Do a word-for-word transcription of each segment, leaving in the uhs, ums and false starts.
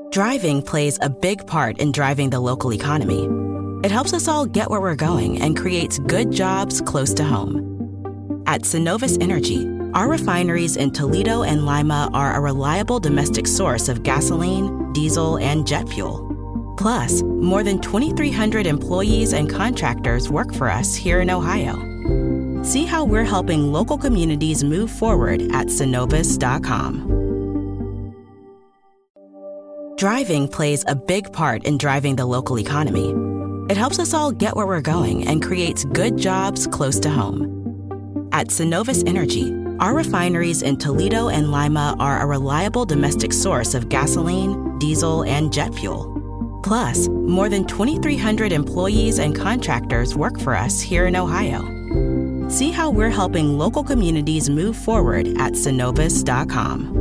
Driving plays a big part in driving the local economy. It helps us all get where we're going and creates good jobs close to home. At Synovus Energy, our refineries in Toledo and Lima are a reliable domestic source of gasoline, diesel, and jet fuel. Plus, more than twenty-three hundred employees and contractors work for us here in Ohio. See how we're helping local communities move forward at synovus dot com. Driving plays a big part in driving the local economy. It helps us all get where we're going and creates good jobs close to home. At Synovus Energy, our refineries in Toledo and Lima are a reliable domestic source of gasoline, diesel, and jet fuel. Plus, more than twenty-three hundred employees and contractors work for us here in Ohio. See how we're helping local communities move forward at synovus dot com.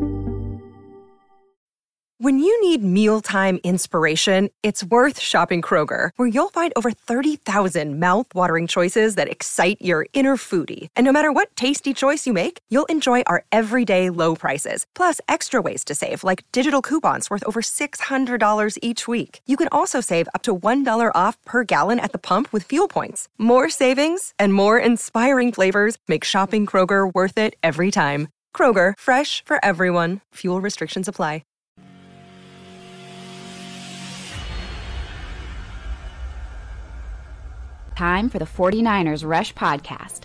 When you need mealtime inspiration, it's worth shopping Kroger, where you'll find over thirty thousand mouth-watering choices that excite your inner foodie. And no matter what tasty choice you make, you'll enjoy our everyday low prices, plus extra ways to save, like digital coupons worth over six hundred dollars each week. You can also save up to one dollar off per gallon at the pump with fuel points. More savings and more inspiring flavors make shopping Kroger worth it every time. Kroger, fresh for everyone. Fuel restrictions apply. Time for the forty-niners Rush Podcast.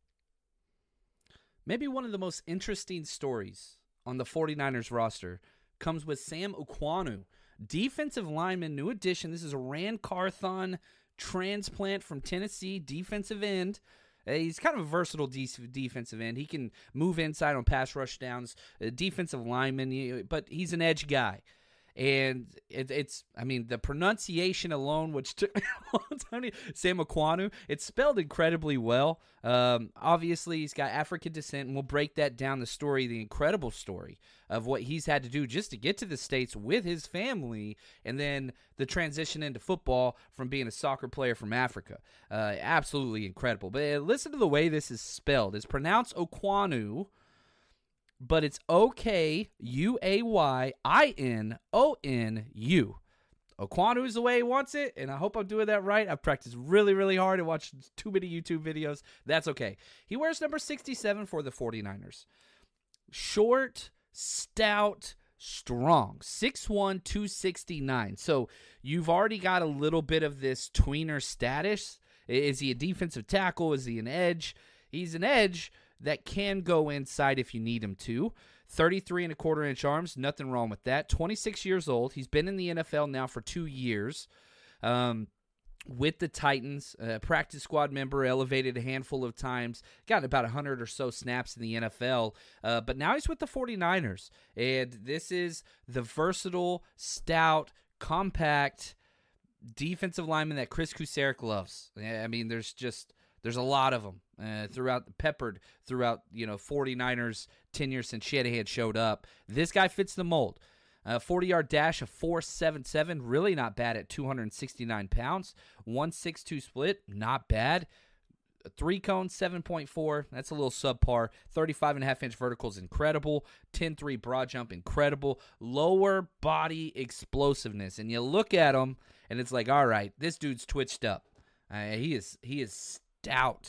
Maybe one of the most interesting stories on the forty-niners roster comes with Sam Ekwonu, defensive lineman, new addition. This is a Ran Carthon transplant from Tennessee, defensive end. Uh, he's kind of a versatile de- defensive end. He can move inside on pass rush downs, a defensive lineman, but he's an edge guy. And it, it's, I mean, the pronunciation alone, which took me a long time to, Sam Ekwonu, it's spelled incredibly well. Um, obviously, he's got African descent, and we'll break that down, the story, the incredible story of what he's had to do just to get to the States with his family, and then the transition into football from being a soccer player from Africa. Uh, absolutely incredible. But uh, listen to the way this is spelled. It's pronounced Ekwonu, but it's O K U A Y I N O N U. Ekwonu is the way he wants it, and I hope I'm doing that right. I've practiced really, really hard and watched too many YouTube videos. That's okay. He wears number sixty-seven for the forty-niners. Short, stout, strong. six one, two sixty-nine. So you've already got a little bit of this tweener status. Is he a defensive tackle? Is he an edge? He's an edge that can go inside if you need him to. thirty-three and a quarter inch arms, nothing wrong with that. twenty-six years old. He's been in the N F L now for two years um, with the Titans. Uh, practice squad member, elevated a handful of times. Got about one hundred or so snaps in the N F L. Uh, but now he's with the forty-niners. And this is the versatile, stout, compact defensive lineman that Chris Kucerik loves. I mean, there's just... There's a lot of them uh, throughout, peppered throughout, you know, forty-niners tenure since Shanahan showed up. This guy fits the mold. Uh, forty-yard dash of four seven seven, really not bad at two hundred sixty-nine pounds. one six two split, not bad. A three cone, seven point four, that's a little subpar. thirty-five and a half inch vertical is incredible. ten three broad jump, incredible. Lower body explosiveness. And you look at him, and it's like, all right, this dude's twitched up. Uh, he is he is out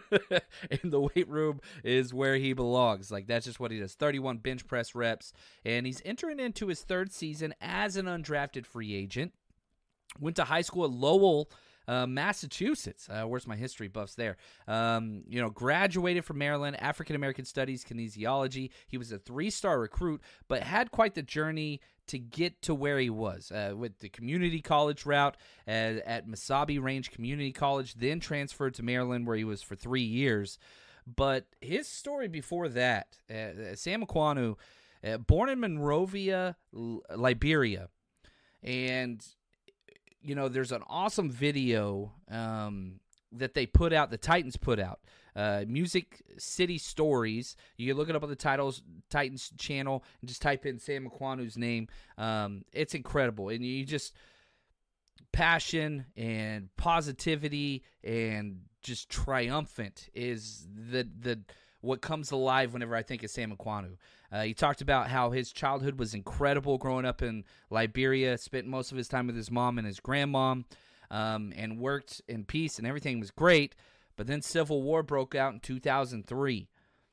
in the weight room is where he belongs. Like, that's just what he does. thirty-one bench press reps, and he's entering into his third season as an undrafted free agent. Went to high school at Lowell, uh, Massachusetts. Uh, where's my history buffs there? Um, you know, graduated from Maryland, African American Studies, kinesiology. He was a three-star recruit, but had quite the journey to get to where he was uh, with the community college route at, at Mesabi Range Community College, then transferred to Maryland where he was for three years. But his story before that, uh, Sam Ekwonu, uh, born in Monrovia, Liberia, and you know, there's an awesome video um, that they put out, the Titans put out, uh, Music City Stories. You can look it up on the titles Titans channel and just type in Sam Ekwonu's name. Um, it's incredible, and you just passion and positivity and just triumphant is the the what comes alive whenever I think of Sam Ekwonu. Uh, he talked about how his childhood was incredible growing up in Liberia, spent most of his time with his mom and his grandmom, um, and worked in peace, and everything was great. But then Civil War broke out in two thousand three.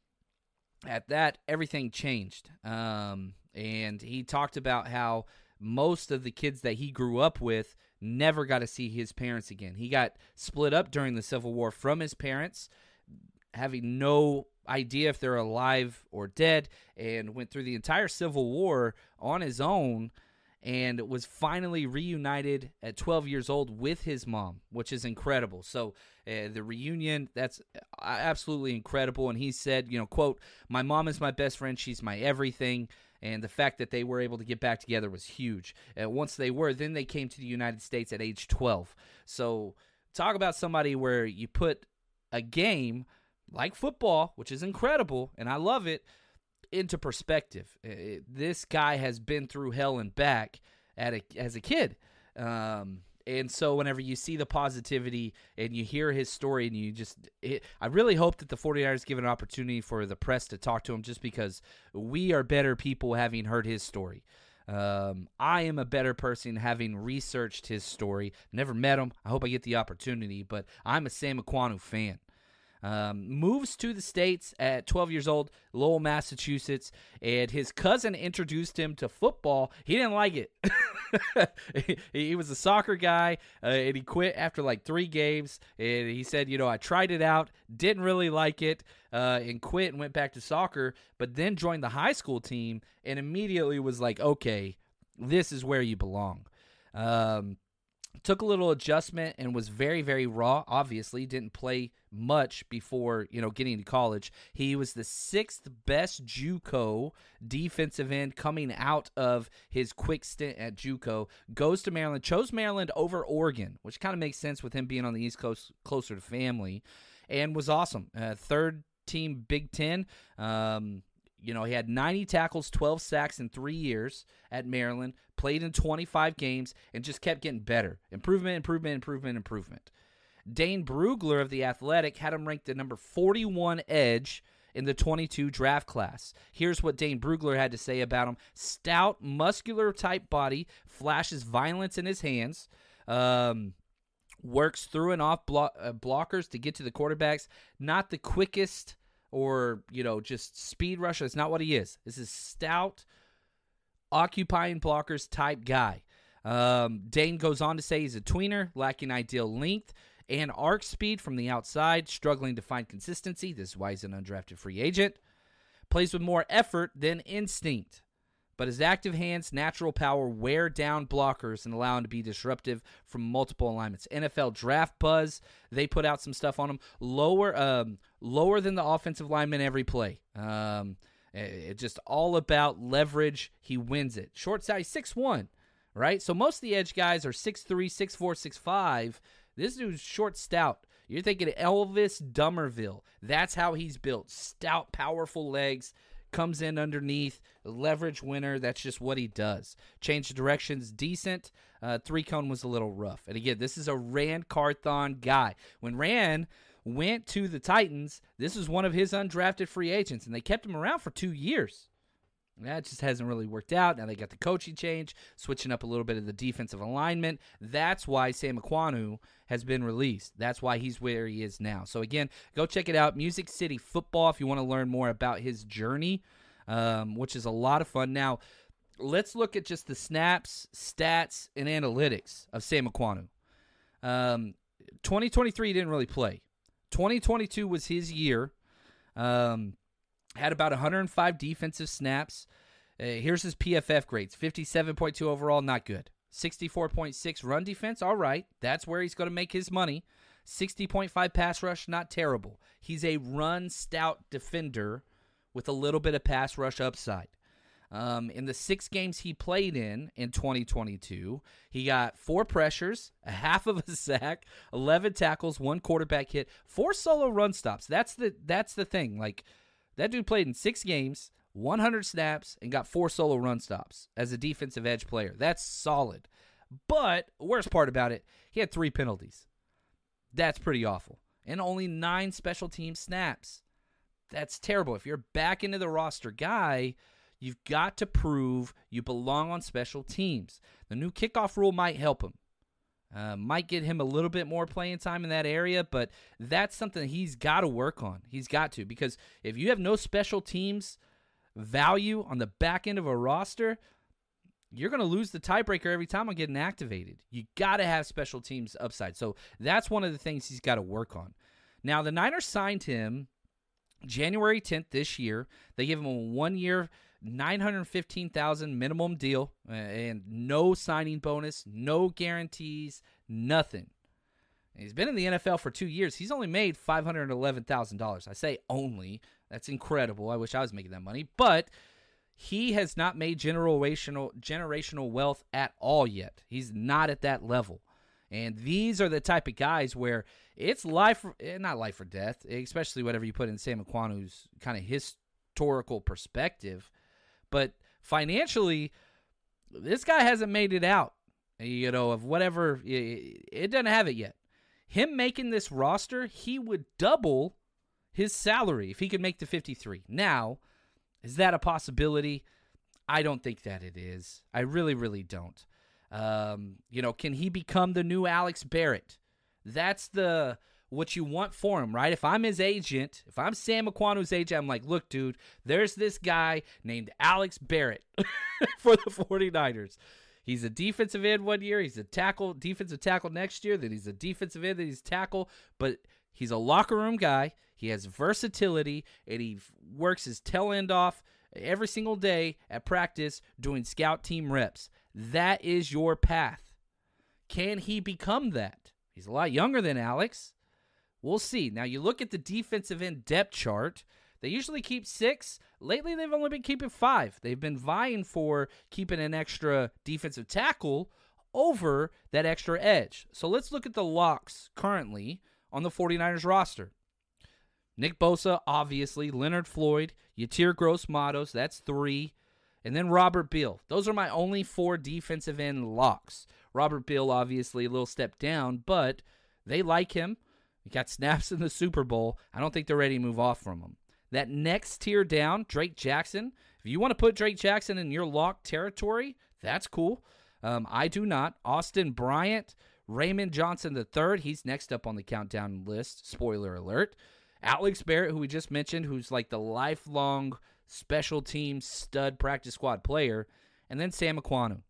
At that, everything changed. Um, and he talked about how most of the kids that he grew up with never got to see his parents again. He got split up during the Civil War from his parents, having no idea if they're alive or dead, and went through the entire Civil War on his own, and was finally reunited at twelve years old with his mom, which is incredible. So uh, the reunion, that's absolutely incredible. And he said, you know, quote, "My mom is my best friend. She's my everything." And the fact that they were able to get back together was huge. Uh, once they were, then they came to the United States at age twelve. So talk about somebody where you put a game like football, which is incredible, and I love it, into perspective. It, this guy has been through hell and back at a, as a kid. Um, and so whenever you see the positivity and you hear his story, and you just it, I really hope that the 49ers give an opportunity for the press to talk to him, just because we are better people having heard his story. Um, I am a better person having researched his story. Never met him. I hope I get the opportunity, but I'm a Sam Ekwonu fan. Um, moves to the States at twelve years old, Lowell, Massachusetts, and his cousin introduced him to football. He didn't like it. he, he was a soccer guy, uh, and he quit after like three games, and he said, you know, I tried it out, didn't really like it, uh, and quit and went back to soccer, but then joined the high school team and immediately was like, okay, this is where you belong. Um, Took a little adjustment and was very, very raw. Obviously, didn't play much before, you know, getting to college. He was the sixth best JUCO defensive end coming out of his quick stint at JUCO. Goes to Maryland, chose Maryland over Oregon, which kind of makes sense with him being on the East Coast, closer to family, and was awesome. Uh, third team Big Ten. Um, You know, he had ninety tackles, twelve sacks in three years at Maryland, played in twenty-five games, and just kept getting better. Improvement, improvement, improvement, improvement. Dane Brugler of The Athletic had him ranked the number forty-one edge in the twenty-two draft class. Here's what Dane Brugler had to say about him. Stout, muscular-type body, flashes violence in his hands, um, works through and off blo- uh, blockers to get to the quarterbacks. Not the quickest or, you know, just speed rusher. That's not what he is. This is stout, occupying blockers type guy. Um, Dane goes on to say he's a tweener, lacking ideal length and arc speed from the outside, struggling to find consistency. This is why he's an undrafted free agent. Plays with more effort than instinct, but his active hands, natural power wear down blockers and allow him to be disruptive from multiple alignments. N F L Draft Buzz, they put out some stuff on him. Lower um, lower than the offensive lineman every play. Um, it, just all about leverage. He wins it. Short size, six one, right? So most of the edge guys are six three, six four, six five. This dude's short, stout. You're thinking Elvis Dummerville. That's how he's built. Stout, powerful legs. Comes in underneath, leverage winner. That's just what he does. Change of directions, decent. Uh, three cone was a little rough. And again, this is a Ran Carthon guy. When Ran went to the Titans, this was one of his undrafted free agents, and they kept him around for two years. That just hasn't really worked out. Now they got the coaching change, switching up a little bit of the defensive alignment. That's why Sam Ekwonu has been released. That's why he's where he is now. So again, go check it out. Music City Football if you want to learn more about his journey, um, which is a lot of fun. Now, let's look at just the snaps, stats, and analytics of Sam Ekwonu. Um, twenty twenty-three didn't really play. twenty twenty-two was his year. Um, had about one hundred five defensive snaps. Uh, here's his P F F grades. fifty-seven point two overall, not good. sixty-four point six run defense, all right. That's where he's going to make his money. sixty point five pass rush, not terrible. He's a run stout defender with a little bit of pass rush upside. Um, in the six games he played in in twenty twenty-two, he got four pressures, a half of a sack, eleven tackles, one quarterback hit, four solo run stops. That's the that's the thing. Like, that dude played in six games, one hundred snaps, and got four solo run stops as a defensive edge player. That's solid. But worst part about it, he had three penalties. That's pretty awful. And only nine special team snaps. that's terrible. If you're back into the roster guy, you've got to prove you belong on special teams. The new kickoff rule might help him. Uh, might get him a little bit more playing time in that area, but that's something he's got to work on. He's got to, because if you have no special teams value on the back end of a roster, you're going to lose the tiebreaker every time I'm getting activated. You got to have special teams upside. So that's one of the things he's got to work on. Now, the Niners signed him January tenth this year. They gave him a one-year, nine hundred fifteen thousand dollars minimum deal and no signing bonus, no guarantees, nothing. He's been in the N F L for two years. He's only made five hundred eleven thousand dollars. I say only. That's incredible. I wish I was making that money. But he has not made generational generational wealth at all yet. He's not at that level. And these are the type of guys where it's life, not life or death, especially whatever you put in Sam Ekwuanu's kind of historical perspective. But financially, this guy hasn't made it out, you know, of whatever. It doesn't have it yet. Him making this roster, he would double his salary if he could make the fifty-three. Now, is that a possibility? I don't think that it is. I really, really don't. Um, you know, can he become the new Alex Barrett? That's the what you want for him, right? If I'm his agent, if I'm Sam Ekwuanu's agent, I'm like, look, dude, there's this guy named Alex Barrett for the 49ers. He's a defensive end one year. He's a tackle, defensive tackle next year. Then he's a defensive end. Then he's tackle. But he's a locker room guy. He has versatility, and he works his tail end off every single day at practice doing scout team reps. That is your path. Can he become that? He's a lot younger than Alex. We'll see. Now, you look at the defensive end depth chart. They usually keep six. Lately, they've only been keeping five. They've been vying for keeping an extra defensive tackle over that extra edge. So let's look at the locks currently on the 49ers roster. Nick Bosa, obviously. Leonard Floyd. Yetur Gross-Matos, that's three. And then Robert Beal. Those are my only four defensive end locks. Robert Beal, obviously, a little step down, but they like him. He got snaps in the Super Bowl. I don't think they're ready to move off from him. That next tier down, Drake Jackson. If you want to put Drake Jackson in your locked territory, that's cool. Um, I do not. Austin Bryant, Raymond Johnson the third. He's next up on the countdown list. Spoiler alert. Alex Barrett, who we just mentioned, who's like the lifelong special team stud practice squad player. And then Sam Ekwunu.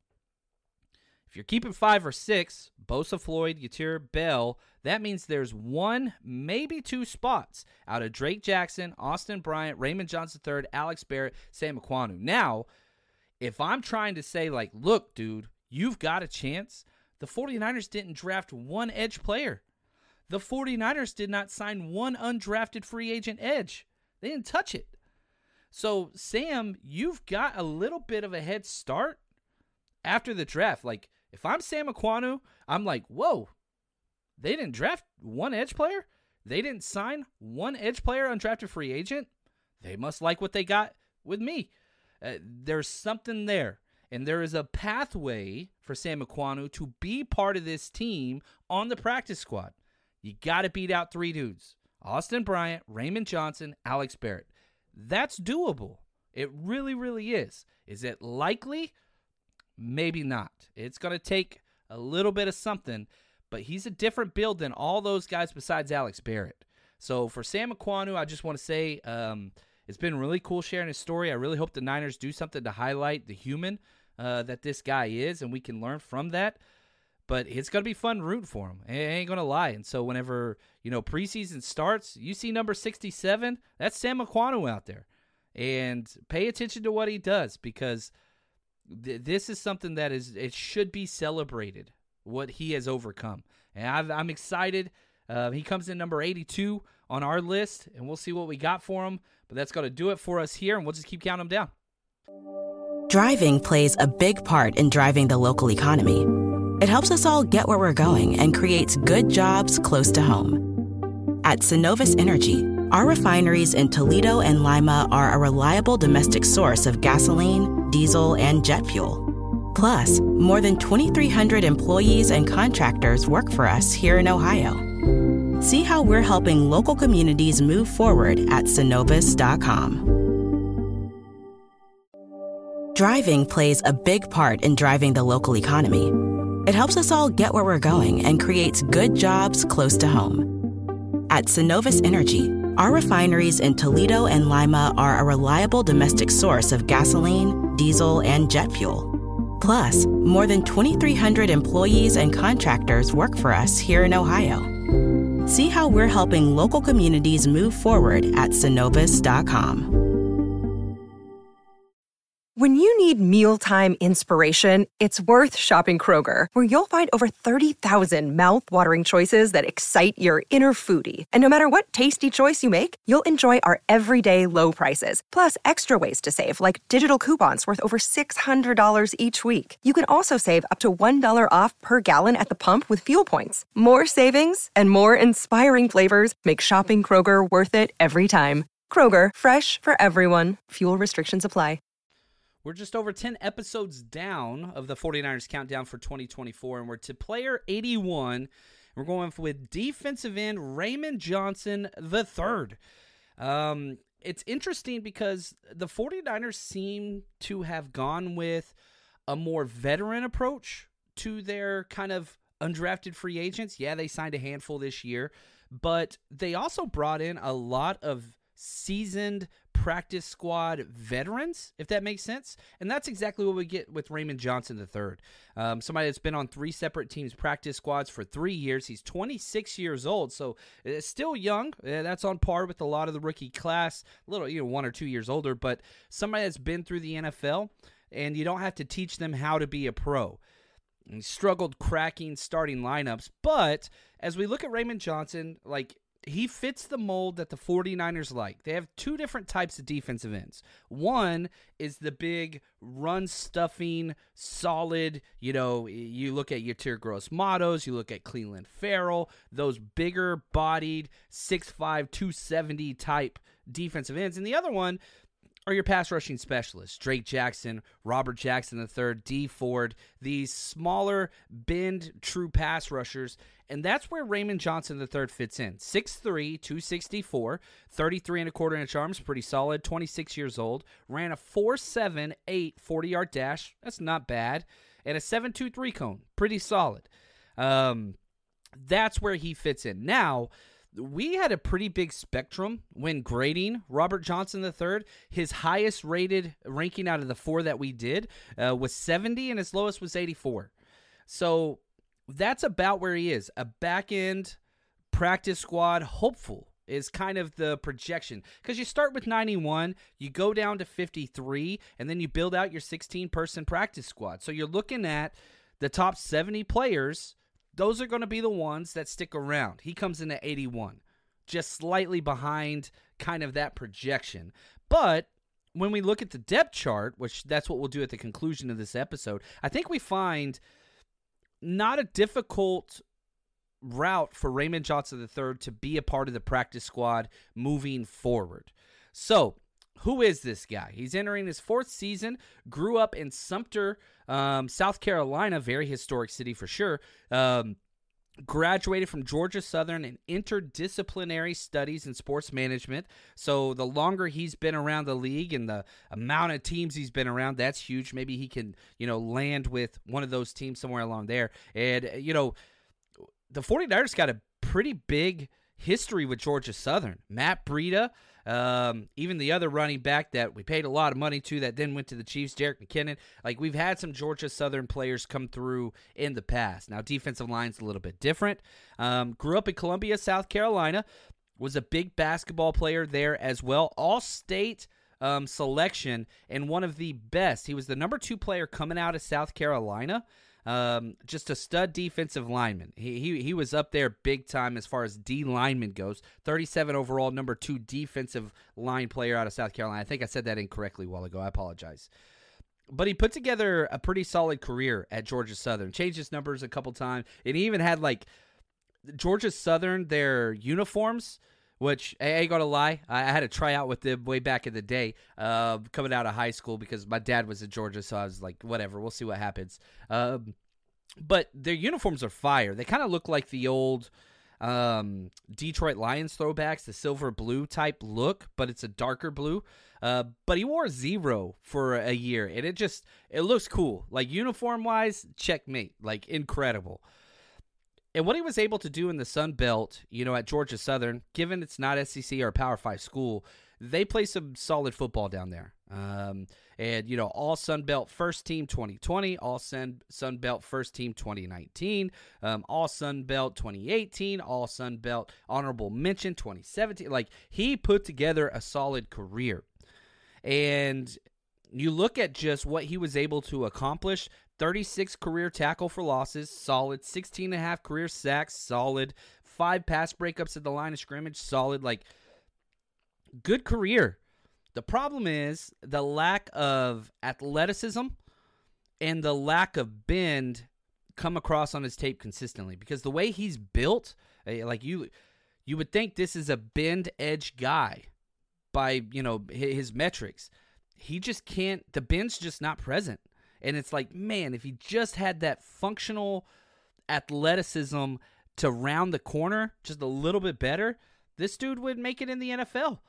If you're keeping five or six, Bosa, Floyd, Yetur, Bell, that means there's one, maybe two spots out of Drake Jackson, Austin Bryant, Raymond Johnson the third, Alex Barrett, Sam Ekwunu. Now, if I'm trying to say, like, look, dude, you've got a chance, the 49ers didn't draft one edge player. The 49ers did not sign one undrafted free agent edge. They didn't touch it. So, Sam, you've got a little bit of a head start after the draft. Like, if I'm Sam Ekwunu, I'm like, whoa, they didn't draft one edge player? They didn't sign one edge player undrafted free agent? They must like what they got with me. Uh, there's something there. And there is a pathway for Sam Ekwunu to be part of this team on the practice squad. You got to beat out three dudes. Austin Bryant, Raymond Johnson, Alex Barrett. That's doable. It really, really is. Is it likely? Maybe not. It's going to take a little bit of something, but he's a different build than all those guys besides Alex Barrett. So for Sam Ekwunu, I just want to say um, it's been really cool sharing his story. I really hope the Niners do something to highlight the human uh, that this guy is, and we can learn from that. But it's going to be fun rooting for him. I ain't going to lie. And so whenever, you know, preseason starts, you see number sixty-seven, that's Sam Ekwunu out there. And pay attention to what he does, because th- this is something that is, it should be celebrated, what he has overcome. And I've, I'm excited. Uh, he comes in number eighty-two on our list, and we'll see what we got for him. But that's going to do it for us here, and we'll just keep counting them down. Driving plays a big part in driving the local economy. It helps us all get where we're going and creates good jobs close to home. At Synovus Energy, our refineries in Toledo and Lima are a reliable domestic source of gasoline, diesel, and jet fuel. Plus, more than twenty-three hundred employees and contractors work for us here in Ohio. See how we're helping local communities move forward at Synovus dot com. Driving plays a big part in driving the local economy. It helps us all get where we're going and creates good jobs close to home. At Synovus Energy, our refineries in Toledo and Lima are a reliable domestic source of gasoline, diesel, and jet fuel. Plus, more than twenty-three hundred employees and contractors work for us here in Ohio. See how we're helping local communities move forward at Synovus dot com. When you need mealtime inspiration, it's worth shopping Kroger, where you'll find over thirty thousand mouth-watering choices that excite your inner foodie. And no matter what tasty choice you make, you'll enjoy our everyday low prices, plus extra ways to save, like digital coupons worth over six hundred dollars each week. You can also save up to one dollar off per gallon at the pump with fuel points. More savings and more inspiring flavors make shopping Kroger worth it every time. Kroger, fresh for everyone. Fuel restrictions apply. We're just over ten episodes down of the 49ers countdown for twenty twenty-four, and we're to player eighty-one. We're going with defensive end Raymond Johnson the third. Um, it's interesting because the 49ers seem to have gone with a more veteran approach to their kind of undrafted free agents. Yeah, they signed a handful this year, but they also brought in a lot of seasoned practice squad veterans, if that makes sense. And that's exactly what we get with Raymond Johnson the third. Um, somebody that's been on three separate teams' practice squads for three years. He's twenty-six years old, so it's still young. Uh, that's on par with a lot of the rookie class, a little, you know, one or two years older, but somebody that's been through the N F L, and you don't have to teach them how to be a pro. He struggled cracking starting lineups, but as we look at Raymond Johnson, like, he fits the mold that the 49ers like. They have two different types of defensive ends. One is the big run-stuffing, solid, you know, you look at Yetur Gross-Matos, you look at Cleveland Farrell, those bigger-bodied, six five, two seventy type defensive ends. And the other one are your pass rushing specialists, Drake Jackson, Robert Jackson the third, D Ford, these smaller, bend, true pass rushers. And that's where Raymond Johnson the third fits in. six three, two sixty-four, thirty-three and a quarter inch arms, pretty solid, twenty-six years old. Ran a four seven eight forty-yard dash, that's not bad. And a seven two three cone, pretty solid. Um, that's where he fits in. Now, we had a pretty big spectrum when grading Robert Johnson the third. His highest rated ranking out of the four that we did uh, was seventy, and his lowest was eighty-four. So that's about where he is. A back-end practice squad hopeful is kind of the projection. Because you start with ninety-one, you go down to fifty-three, and then you build out your sixteen-person practice squad. So you're looking at the top seventy players. Those are going to be the ones that stick around. He comes in at eighty-one, just slightly behind kind of that projection. But when we look at the depth chart, which that's what we'll do at the conclusion of this episode, I think we find not a difficult route for Raymond Johnson the third to be a part of the practice squad moving forward. So, who is this guy? He's entering his fourth season, grew up in Sumter, um, South Carolina, very historic city for sure. Um, graduated from Georgia Southern in interdisciplinary studies in sports management. So the longer he's been around the league and the amount of teams he's been around, that's huge. Maybe he can, you know, land with one of those teams somewhere along there. And, you know, the 49ers got a pretty big history with Georgia Southern. Matt Breida, um, even the other running back that we paid a lot of money to that then went to the Chiefs, Jerick McKinnon. Like, we've had some Georgia Southern players come through in the past. Now, defensive line's a little bit different. Um, grew up in Columbia, South Carolina. Was a big basketball player there as well. All-state um, selection and one of the best. He was the number two player coming out of South Carolina. Um, just a stud defensive lineman. He, he he was up there big time as far as D lineman goes. thirty-seven overall, number two defensive line player out of South Carolina. I think I said that incorrectly a while ago. I apologize. But he put together a pretty solid career at Georgia Southern. Changed his numbers a couple times. And he even had, like, Georgia Southern, their uniforms, which, I ain't gonna lie, I had to try out with them way back in the day, uh, coming out of high school, because my dad was in Georgia, so I was like, whatever, we'll see what happens. Um, but their uniforms are fire. They kind of look like the old, um, Detroit Lions throwbacks, the silver blue type look, but it's a darker blue. Uh, but he wore zero for a year, and it just, it looks cool. Like, uniform-wise, checkmate. Like, incredible. And what he was able to do in the Sun Belt, you know, at Georgia Southern, given it's not S E C or a Power five school, they play some solid football down there. Um, and, you know, all Sun Belt first team twenty twenty, all Sun, Sun Belt first team twenty nineteen, um, all Sun Belt twenty eighteen, all Sun Belt honorable mention twenty seventeen. Like, he put together a solid career. And you look at just what he was able to accomplish. thirty-six career tackle for losses, solid. sixteen and a half career sacks, solid. Five pass breakups at the line of scrimmage, solid. Like, good career. The problem is the lack of athleticism and the lack of bend come across on his tape consistently, because the way he's built, like, you you would think this is a bend edge guy by, you know, his metrics. He just can't, the bend's just not present. And it's like, man, if he just had that functional athleticism to round the corner just a little bit better, this dude would make it in the N F L.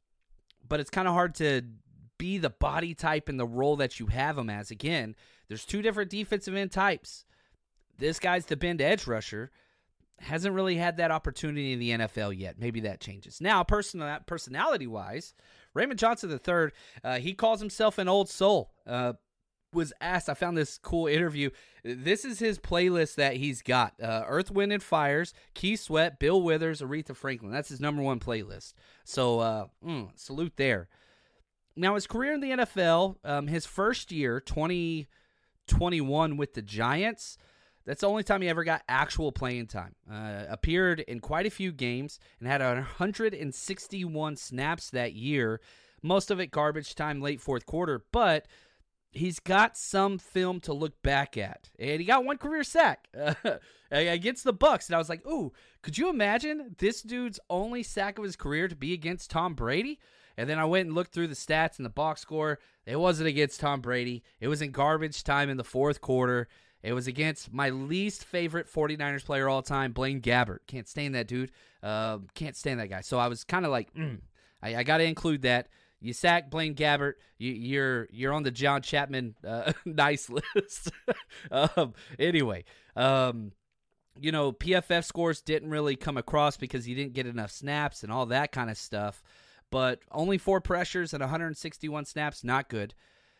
But it's kind of hard to be the body type and the role that you have him as. Again, there's two different defensive end types. This guy's the bend edge rusher. Hasn't really had that opportunity in the N F L yet. Maybe that changes. Now, person, personality-wise, Raymond Johnson the third, uh, he calls himself an old soul. Uh, was asked, I found this cool interview. This is his playlist that he's got. Uh, Earth, Wind, and Fires, Keith Sweat, Bill Withers, Aretha Franklin. That's his number one playlist. So, uh, mm, salute there. Now, his career in the N F L, um, his first year, twenty twenty-one with the Giants, that's the only time he ever got actual playing time. Uh, appeared in quite a few games and had one hundred sixty-one snaps that year. Most of it garbage time, late fourth quarter. But he's got some film to look back at. And he got one career sack uh, against the Bucs. And I was like, ooh, could you imagine this dude's only sack of his career to be against Tom Brady? And then I went and looked through the stats and the box score. It wasn't against Tom Brady. It was in garbage time in the fourth quarter. It was against my least favorite 49ers player all time, Blaine Gabbert. Can't stand that dude. Uh, can't stand that guy. So I was kind of like, mm, I, I got to include that. You sack Blaine Gabbert, you, you're you're on the John Chapman uh, nice list. um, anyway, um, you know, P F F scores didn't really come across because he didn't get enough snaps and all that kind of stuff. But only four pressures and one hundred sixty-one snaps, not good.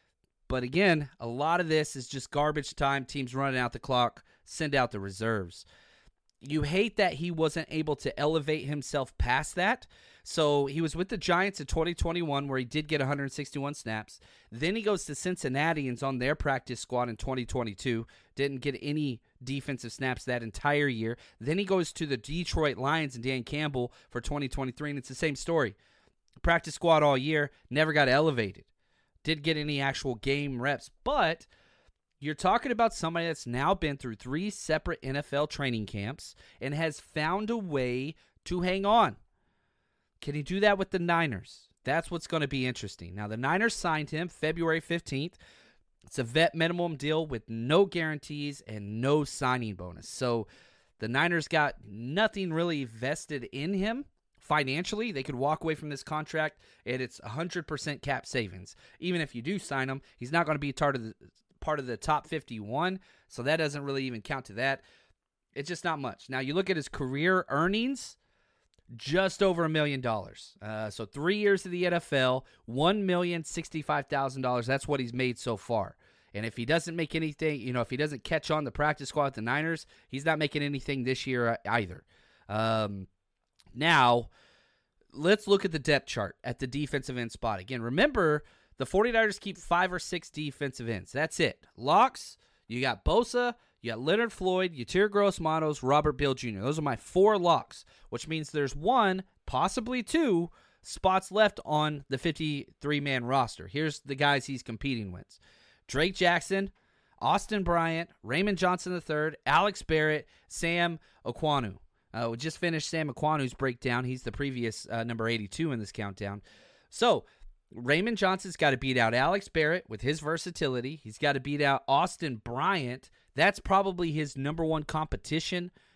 But again, a lot of this is just garbage time, teams running out the clock, send out the reserves. You hate that he wasn't able to elevate himself past that. So he was with the Giants in twenty twenty-one where he did get one hundred sixty-one snaps. Then he goes to Cincinnati and's on their practice squad in twenty twenty-two. Didn't get any defensive snaps that entire year. Then he goes to the Detroit Lions and Dan Campbell for twenty twenty-three, and it's the same story. Practice squad all year, never got elevated. Did get any actual game reps, but you're talking about somebody that's now been through three separate N F L training camps and has found a way to hang on. Can he do that with the Niners? That's what's going to be interesting. Now, the Niners signed him February fifteenth. It's a vet minimum deal with no guarantees and no signing bonus. So the Niners got nothing really vested in him financially. They could walk away from this contract, and it's one hundred percent cap savings. Even if you do sign him, he's not going to be part of the, part of the top fifty-one, so that doesn't really even count to that. It's just not much. Now, you look at his career earnings, just over a million dollars. Uh, so three years of the N F L, one million sixty-five thousand dollars. That's what he's made so far. And if he doesn't make anything, you know, if he doesn't catch on the practice squad with the Niners, he's not making anything this year either. Um, now, let's look at the depth chart at the defensive end spot. Again, remember, the 49ers keep five or six defensive ends. That's it. Locks, you got Bosa, you got Leonard Floyd, Yetur Gross-Matos, Robert Beal Junior Those are my four locks, which means there's one, possibly two, spots left on the fifty-three man roster. Here's the guys he's competing with. Drake Jackson, Austin Bryant, Raymond Johnson the third, Alex Barrett, Sam Okwonu. Uh, we just finished Sam Okwanu's breakdown. He's the previous uh, number eighty-two in this countdown. So, Raymond Johnson's got to beat out Alex Barrett with his versatility. He's got to beat out Austin Bryant. That's probably his number one competition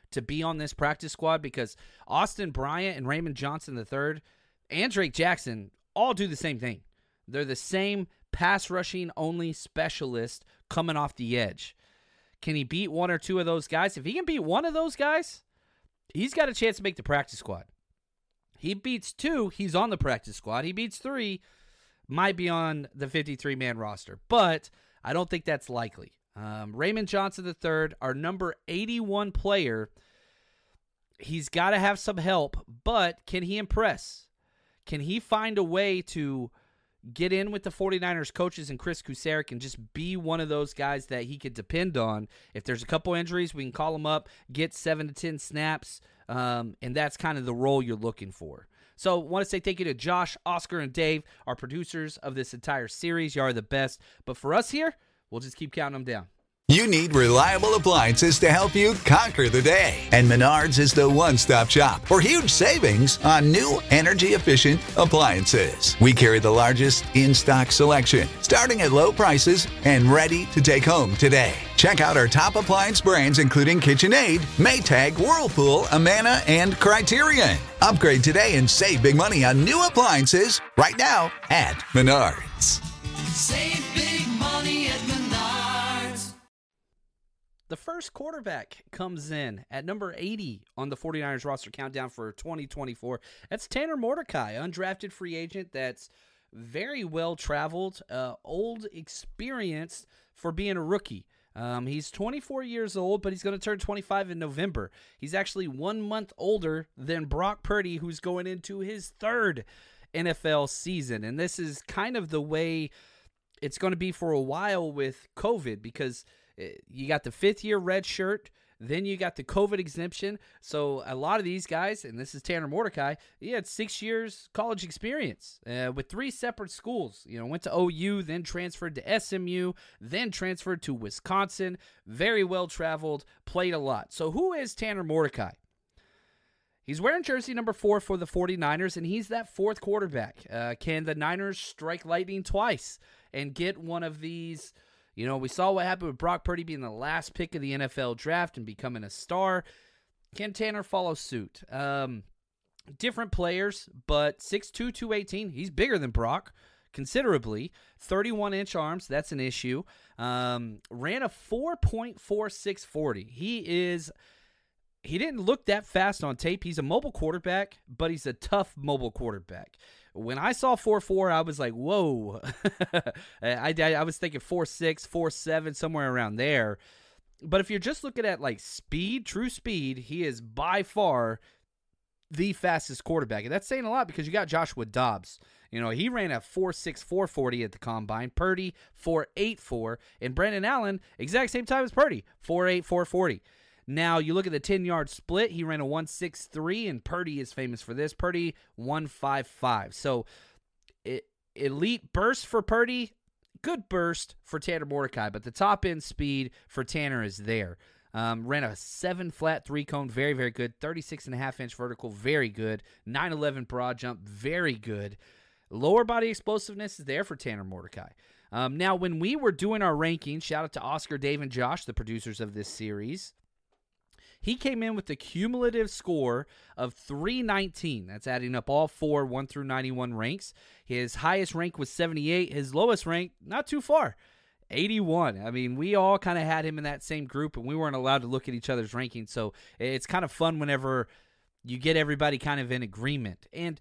to be on this practice squad because Austin Bryant and Raymond Johnson the third and Drake Jackson all do the same thing. They're the same pass rushing only specialist coming off the edge. Can he beat one or two of those guys? If he can beat one of those guys, he's got a chance to make the practice squad. He beats two, he's on the practice squad. He beats three, might be on the fifty-three man roster. But I don't think that's likely. Um, Raymond Johnson the third, our number eighty-one player, he's got to have some help, but can he impress? Can he find a way to get in with the 49ers coaches and Chris Kucerik and just be one of those guys that he could depend on? If there's a couple injuries, we can call him up, get seven to ten snaps, um, and that's kind of the role you're looking for. So I want to say thank you to Josh, Oscar, and Dave, our producers of this entire series. You are the best. But for us here, we'll just keep counting them down. You need reliable appliances to help you conquer the day. And Menards is the one-stop shop for huge savings on new energy-efficient appliances. We carry the largest in-stock selection, starting at low prices and ready to take home today. Check out our top appliance brands including KitchenAid, Maytag, Whirlpool, Amana, and Criterion. Upgrade today and save big money on new appliances right now at Menards. Save big money at Menards. The first quarterback comes in at number eighty on the 49ers roster countdown for twenty twenty-four. That's Tanner Mordecai, undrafted free agent that's very well-traveled, uh, old, experienced for being a rookie. Um, he's twenty-four years old, but he's going to turn twenty-five in November. He's actually one month older than Brock Purdy, who's going into his third N F L season. And this is kind of the way it's going to be for a while with COVID because you got the fifth-year red shirt, then you got the COVID exemption. So a lot of these guys, and this is Tanner Mordecai, he had six years college experience uh, with three separate schools. You know, went to O U, then transferred to S M U, then transferred to Wisconsin. Very well-traveled, played a lot. So who is Tanner Mordecai? He's wearing jersey number four for the 49ers, and he's that fourth quarterback. Uh, can the Niners strike lightning twice and get one of these? You know, we saw what happened with Brock Purdy being the last pick of the N F L draft and becoming a star. Can Tanner follow suit? Um, different players, but six two, two eighteen. He's bigger than Brock considerably. thirty-one inch arms, that's an issue. Um, ran a four point four six forty. He is... He didn't look that fast on tape. He's a mobile quarterback, but he's a tough mobile quarterback. When I saw four four, I was like, whoa. I, I, I was thinking four six, four seven, somewhere around there. But if you're just looking at like speed, true speed, he is by far the fastest quarterback. And that's saying a lot because you got Joshua Dobbs. You know, he ran a four six, four forty at the combine. Purdy, four eight four. And Brandon Allen, exact same time as Purdy, four eight, four forty. Now, you look at the ten-yard split, he ran a one six three, and Purdy is famous for this. Purdy, one five five. So, it, elite burst for Purdy, good burst for Tanner Mordecai, but the top-end speed for Tanner is there. Um, ran a seven-flat three-cone, very, very good. thirty-six and a half inch vertical, very good. nine eleven broad jump, very good. Lower body explosiveness is there for Tanner Mordecai. Um, now, when we were doing our rankings, shout out to Oscar, Dave, and Josh, the producers of this series, he came in with a cumulative score of three nineteen. That's adding up all four one through ninety-one ranks. His highest rank was seventy-eight. His lowest rank, not too far, eighty-one. I mean, we all kind of had him in that same group, and we weren't allowed to look at each other's rankings. So it's kind of fun whenever you get everybody kind of in agreement. And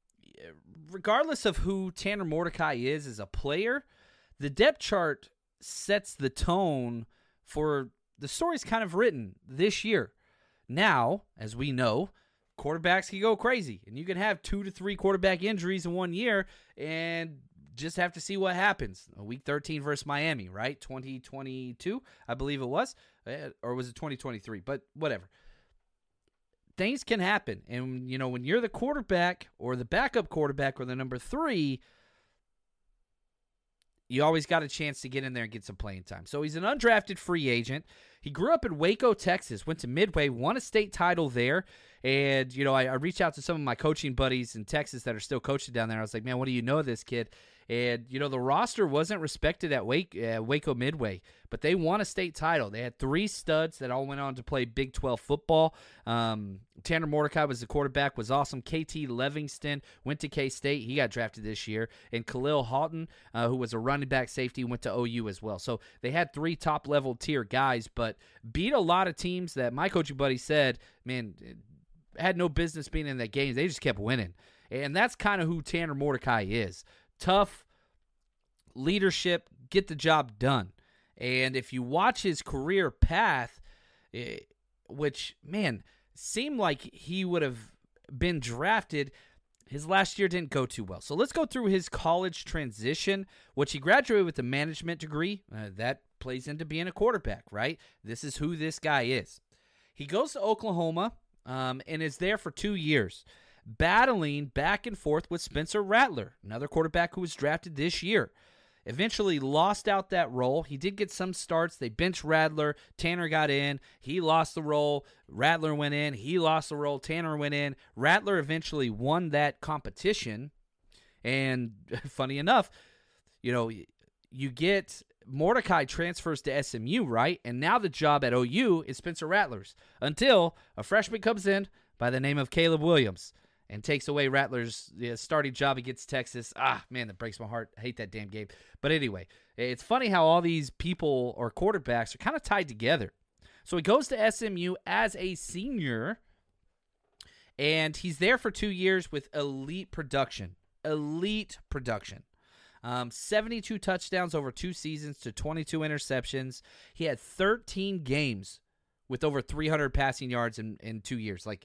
regardless of who Tanner Mordecai is as a player, the depth chart sets the tone for the story's kind of written this year. Now, as we know, quarterbacks can go crazy, and you can have two to three quarterback injuries in one year and just have to see what happens. Week thirteen versus Miami, right? twenty twenty-two, I believe it was, or was it twenty twenty-three? But whatever. Things can happen, and, you know, when you're the quarterback or the backup quarterback or the number three, you always got a chance to get in there and get some playing time. So he's an undrafted free agent. He grew up in Waco, Texas, went to Midway, won a state title there. And, you know, I, I reached out to some of my coaching buddies in Texas that are still coaching down there. I was like, man, what do you know of this kid? And, you know, the roster wasn't respected at Wake, uh, Waco Midway, but they won a state title. They had three studs that all went on to play Big twelve football. Um, Tanner Mordecai was the quarterback, was awesome. K T Livingston went to K-State. He got drafted this year. And Khalil Houghton, uh, who was a running back safety, went to O U as well. So they had three top-level tier guys, but beat a lot of teams that my coaching buddy said, man, had no business being in that game. They just kept winning. And that's kind of who Tanner Mordecai is. Tough, leadership, get the job done. And if you watch his career path, it, which, man, seemed like he would have been drafted, his last year didn't go too well. So let's go through his college transition, which he graduated with a management degree. Uh, that plays into being a quarterback, right? This is who this guy is. He goes to Oklahoma um, and is there for two years. Battling back and forth with Spencer Rattler, another quarterback who was drafted this year. Eventually lost out that role. He did get some starts. They benched Rattler. Tanner got in. He lost the role. Rattler went in. He lost the role. Tanner went in. Rattler eventually won that competition. And funny enough, you know, you get Mordecai transfers to S M U, right? And now the job at O U is Spencer Rattler's until a freshman comes in by the name of Caleb Williams and takes away Rattler's you know, starting job against Texas. Ah, man, that breaks my heart. I hate that damn game. But anyway, it's funny how all these people or quarterbacks are kind of tied together. So he goes to S M U as a senior, and he's there for two years with elite production. Elite production. Um, seventy-two touchdowns over two seasons to twenty-two interceptions. He had thirteen games with over three hundred passing yards in, in two years. Like,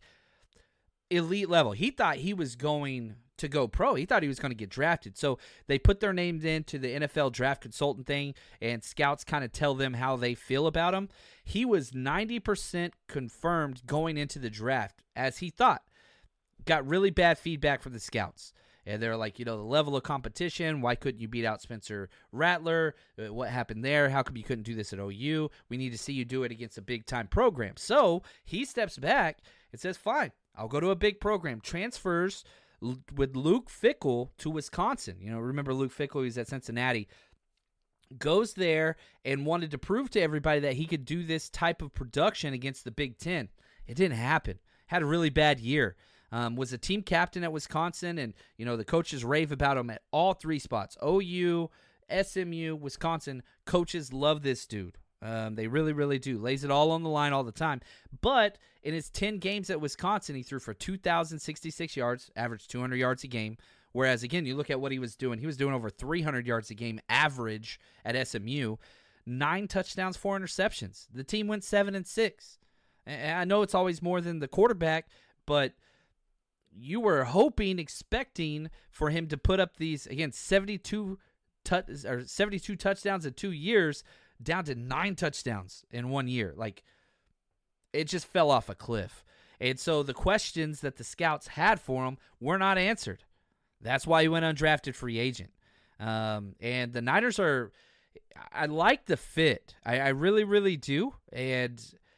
elite level. He thought he was going to go pro. He thought he was going to get drafted. So they put their names into the N F L draft consultant thing, and scouts kind of tell them how they feel about him. He was ninety percent confirmed going into the draft, as he thought. Got really bad feedback from the scouts. And they're like, you know, the level of competition, why couldn't you beat out Spencer Rattler? What happened there? How come you couldn't do this at O U? We need to see you do it against a big-time program. So he steps back and says, fine, I'll go to a big program. Transfers l- with Luke Fickell to Wisconsin. You know, remember Luke Fickell, he was at Cincinnati. Goes there and wanted to prove to everybody that he could do this type of production against the Big Ten. It didn't happen. Had a really bad year. Um, was a team captain at Wisconsin, and, you know, the coaches rave about him at all three spots. O U, S M U, Wisconsin. Coaches love this dude. Um, they really, really do. Lays it all on the line all the time. But in his ten games at Wisconsin, he threw for two thousand sixty-six yards, averaged two hundred yards a game. Whereas, again, you look at what he was doing. He was doing over three hundred yards a game average at S M U. Nine touchdowns, four interceptions. The team went seven and six. And I know it's always more than the quarterback, but you were hoping, expecting for him to put up these, again, seventy-two, tu- or seventy-two touchdowns in two years, down to nine touchdowns in one year. Like, it just fell off a cliff. And so the questions that the scouts had for him were not answered. That's why he went undrafted free agent. Um, and the Niners are, I like the fit. I, I really, really do. And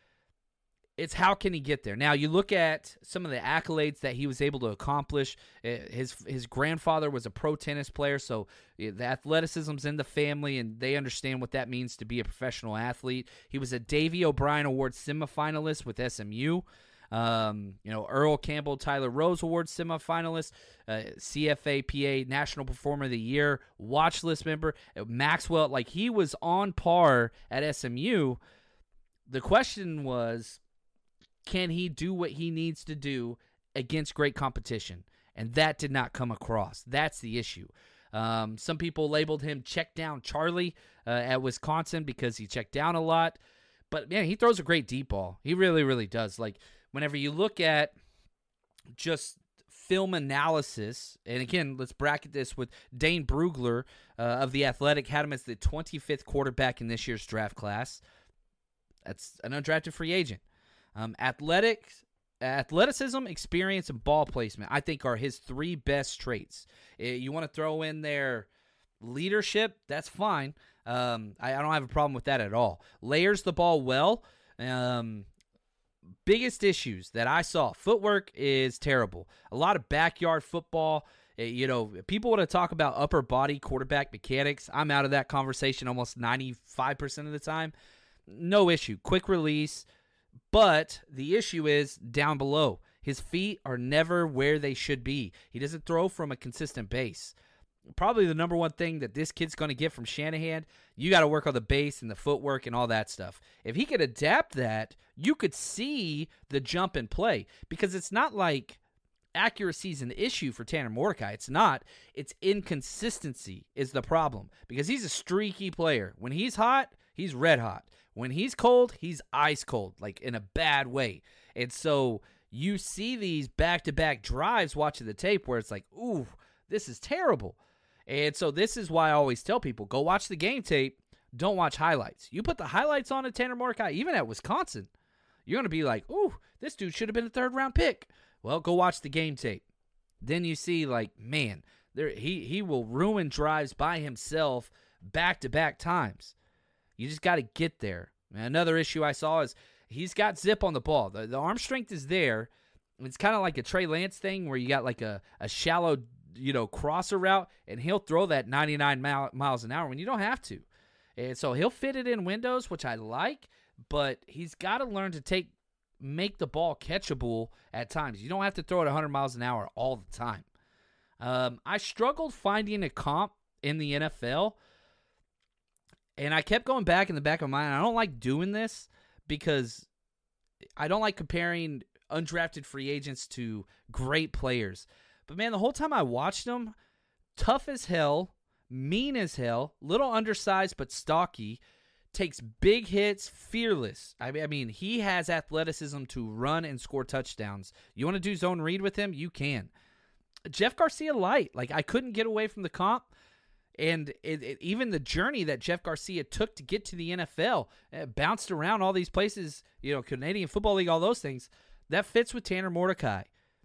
it's how can he get there? Now, you look at some of the accolades that he was able to accomplish. His his grandfather was a pro tennis player, so the athleticism's in the family, and they understand what that means to be a professional athlete. He was a Davy O'Brien Award semifinalist with S M U. Um, you know, Earl Campbell, Tyler Rose Award semifinalist, uh, C F A P A National Performer of the Year, watch list member, Maxwell. Like, he was on par at S M U. The question was, can he do what he needs to do against great competition? And that did not come across. That's the issue. Um, some people labeled him check down Charlie uh, at Wisconsin because he checked down a lot. But, man, he throws a great deep ball. He really, really does. Like, whenever you look at just film analysis, and again, let's bracket this with Dane Brugler uh, of The Athletic, had him as the twenty-fifth quarterback in this year's draft class. That's an undrafted free agent. Um, athletics, athleticism, experience, and ball placement, I think, are his three best traits. You want to throw in there leadership, that's fine. Um, I, I don't have a problem with that at all. Layers the ball well. Um, biggest issues that I saw, footwork is terrible. A lot of backyard football. You know, people want to talk about upper body quarterback mechanics. I'm out of that conversation almost ninety-five percent of the time. No issue. Quick release. But the issue is down below. His feet are never where they should be. He doesn't throw from a consistent base. Probably the number one thing that this kid's going to get from Shanahan, you got to work on the base and the footwork and all that stuff. If he could adapt that, you could see the jump in play, because it's not like accuracy is an issue for Tanner Mordecai. It's not. It's inconsistency is the problem, because he's a streaky player. When he's hot, he's red hot. When he's cold, he's ice cold, like in a bad way. And so you see these back-to-back drives watching the tape where it's like, ooh, this is terrible. And so this is why I always tell people, go watch the game tape. Don't watch highlights. You put the highlights on at Tanner Mordecai, even at Wisconsin, you're going to be like, ooh, this dude should have been a third-round pick. Well, go watch the game tape. Then you see, like, man, there he he will ruin drives by himself back-to-back times. You just got to get there. Another issue I saw is he's got zip on the ball. The, the arm strength is there. It's kind of like a Trey Lance thing where you got like a, a shallow, you know, crosser route, and he'll throw that ninety-nine mile, miles an hour when you don't have to. And so he'll fit it in windows, which I like, but he's got to learn to take make the ball catchable at times. You don't have to throw it one hundred miles an hour all the time. Um, I struggled finding a comp in the N F L, and I kept going back in the back of my mind. I don't like doing this because I don't like comparing undrafted free agents to great players. But, man, the whole time I watched them, tough as hell, mean as hell, little undersized but stocky, takes big hits, fearless. I mean, he has athleticism to run and score touchdowns. You want to do zone read with him? You can. Jeff Garcia light. Like, I couldn't get away from the comp. And it, it, even the journey that Jeff Garcia took to get to the N F L, uh, bounced around all these places, you know, Canadian Football League, all those things, that fits with Tanner Mordecai.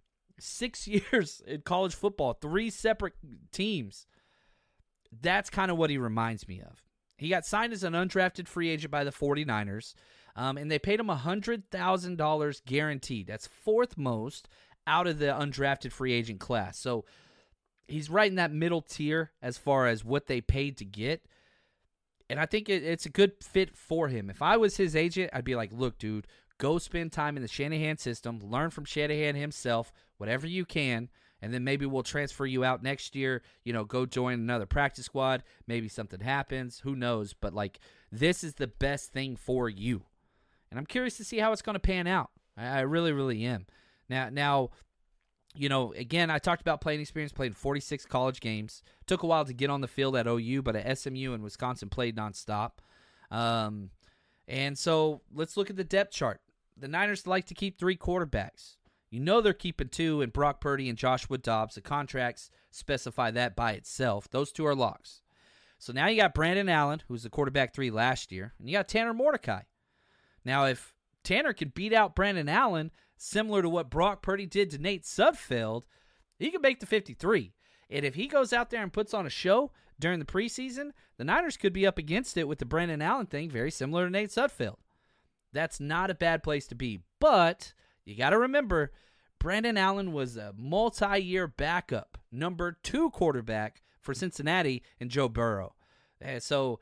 Six years in college football, three separate teams. That's kind of what he reminds me of. He got signed as an undrafted free agent by the forty-niners, um, and they paid him one hundred thousand dollars guaranteed. That's fourth most out of the undrafted free agent class. So he's right in that middle tier as far as what they paid to get. And I think it, it's a good fit for him. If I was his agent, I'd be like, look, dude, go spend time in the Shanahan system, learn from Shanahan himself, whatever you can, and then maybe we'll transfer you out next year, you know, go join another practice squad. Maybe something happens. Who knows? But, like, this is the best thing for you. And I'm curious to see how it's going to pan out. I, I really, really am. Now, now, you know, again, I talked about playing experience, played forty-six college games. Took a while to get on the field at O U, but at S M U and Wisconsin played nonstop. Um, and so let's look at the depth chart. The Niners like to keep three quarterbacks. You know they're keeping two in Brock Purdy and Joshua Dobbs. The contracts specify that by itself. Those two are locks. So now you got Brandon Allen, who was the quarterback three last year, and you got Tanner Mordecai. Now, if Tanner could beat out Brandon Allen, similar to what Brock Purdy did to Nate Sudfeld, he could make the fifty-three. And if he goes out there and puts on a show during the preseason, the Niners could be up against it with the Brandon Allen thing, very similar to Nate Sudfeld. That's not a bad place to be. But you got to remember, Brandon Allen was a multi-year backup, number two quarterback for Cincinnati and Joe Burrow. And so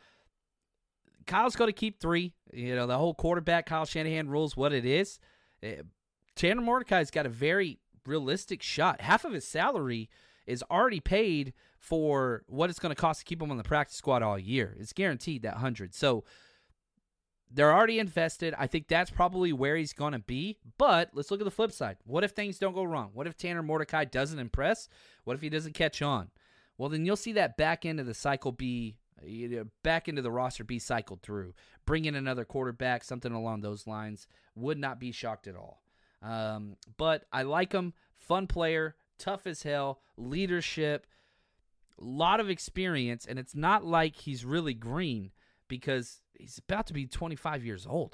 Kyle's going to keep three. You know, the whole quarterback, Kyle Shanahan rules what it is. Tanner Mordecai's got a very realistic shot. Half of his salary is already paid for what it's going to cost to keep him on the practice squad all year. It's guaranteed that one hundred. So they're already invested. I think that's probably where he's going to be. But let's look at the flip side. What if things don't go wrong? What if Tanner Mordecai doesn't impress? What if he doesn't catch on? Well, then you'll see that back end of the cycle be, you know, back into the roster be cycled through. Bring in another quarterback, something along those lines. Would not be shocked at all. Um, but I like him. Fun player, tough as hell, leadership, a lot of experience, and it's not like he's really green because he's about to be twenty-five years old.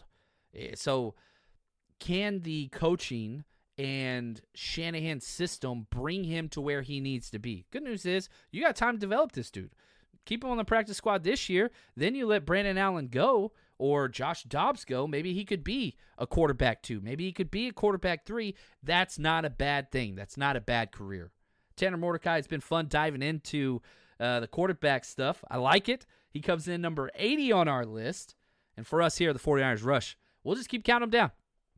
So can the coaching and Shanahan system bring him to where he needs to be? Good news is you got time to develop this dude. Keep him on the practice squad this year. Then you let Brandon Allen go or Josh Dobbs go. Maybe he could be a quarterback two. Maybe he could be a quarterback three. That's not a bad thing. That's not a bad career. Tanner Mordecai, it's been fun diving into uh, the quarterback stuff. I like it. He comes in number eighty on our list. And for us here, the 49ers Rush, we'll just keep counting them down.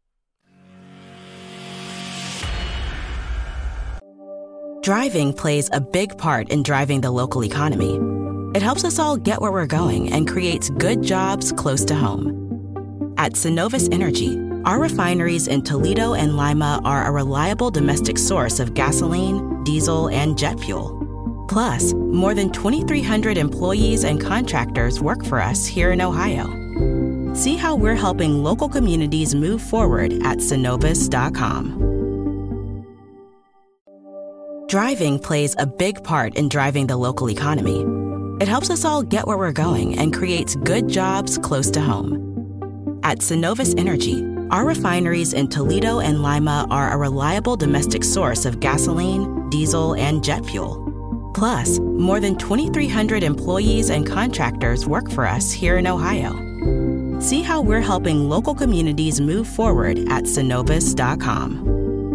Driving plays a big part in driving the local economy. It helps us all get where we're going and creates good jobs close to home. At Synovus Energy, our refineries in Toledo and Lima are a reliable domestic source of gasoline, diesel, and jet fuel. Plus, more than twenty-three hundred employees and contractors work for us here in Ohio. See how we're helping local communities move forward at Synovus dot com. Driving plays a big part in driving the local economy. It helps us all get where we're going and creates good jobs close to home. At Synovus Energy, our refineries in Toledo and Lima are a reliable domestic source of gasoline, diesel, and jet fuel. Plus, more than twenty-three hundred employees and contractors work for us here in Ohio. See how we're helping local communities move forward at Synovus dot com.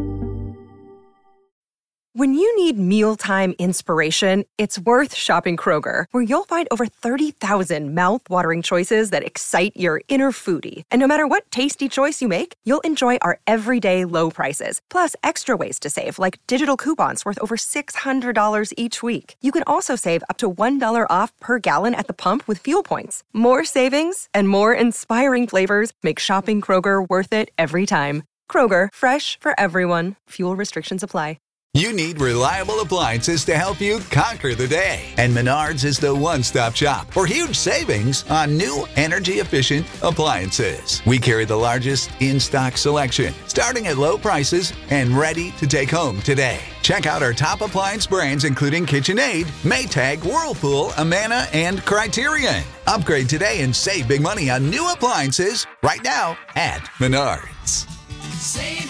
When you need mealtime inspiration, it's worth shopping Kroger, where you'll find over thirty thousand mouth-watering choices that excite your inner foodie. And no matter what tasty choice you make, you'll enjoy our everyday low prices, plus extra ways to save, like digital coupons worth over six hundred dollars each week. You can also save up to one dollar off per gallon at the pump with fuel points. More savings and more inspiring flavors make shopping Kroger worth it every time. Kroger, fresh for everyone. Fuel restrictions apply. You need reliable appliances to help you conquer the day. And Menards is the one-stop shop for huge savings on new energy-efficient appliances. We carry the largest in-stock selection, starting at low prices and ready to take home today. Check out our top appliance brands including KitchenAid, Maytag, Whirlpool, Amana, and Criterion. Upgrade today and save big money on new appliances right now at Menards. Save